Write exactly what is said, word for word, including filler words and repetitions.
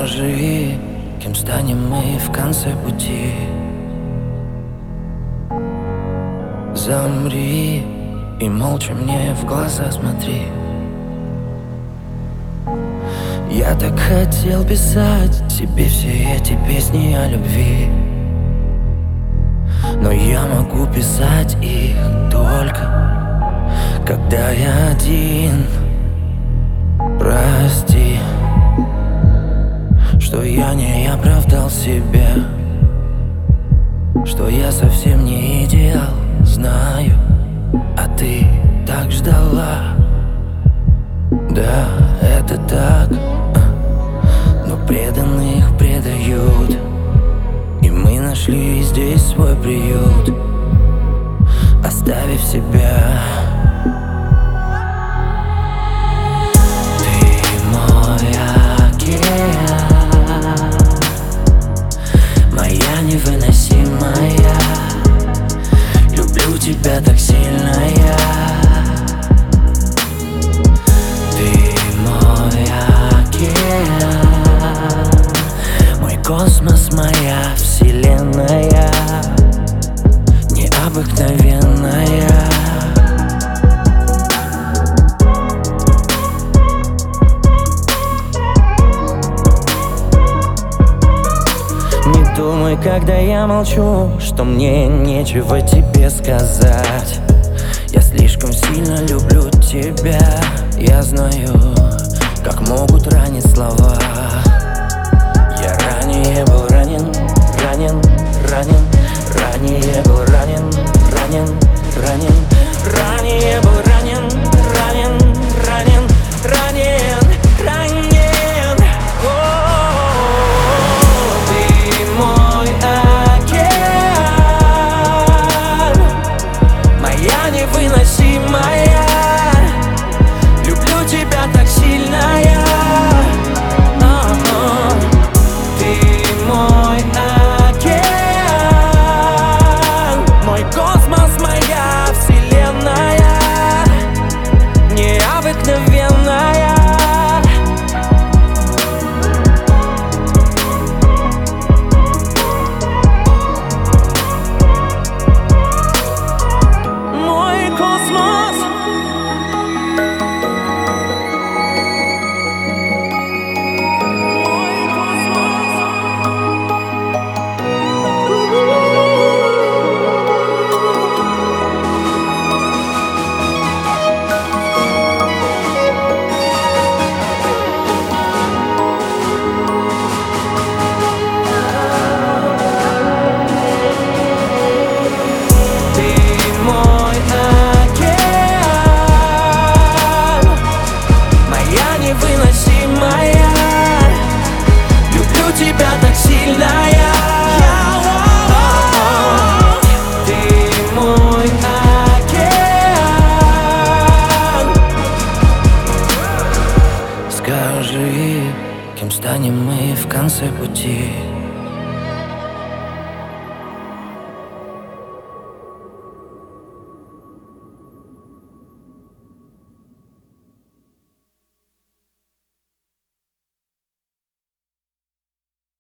Скажи, кем станем мы в конце пути? Замри и молча мне в глаза смотри. Я так хотел писать тебе все эти песни о любви, но я могу писать их только когда я один. Прости, что я не оправдал себя, что я совсем не идеал, знаю, а ты так ждала. Да, это так, но преданных предают, и мы нашли здесь свой приют, оставив себя. Моя невыносимая, люблю тебя так сильно я. Ты мой океан, мой космос, моя вселенная, необыкновенная. Думай, когда я молчу, что мне нечего тебе сказать. Я слишком сильно люблю тебя. Я знаю, как могут ранить слова. Я ранее был ранен, ранен, ранен. Ранее был ранен, ранен, ранен. Ранее был ранен, ранен, ранен, ранен, ранен. Невыносимая, люблю тебя так сильно я. О-о-о. Ты мой океан, мой космос, моя вселенная, необыкновенная. Тебя так сильно я. Ты мой океан. Скажи, кем станем мы в конце пути?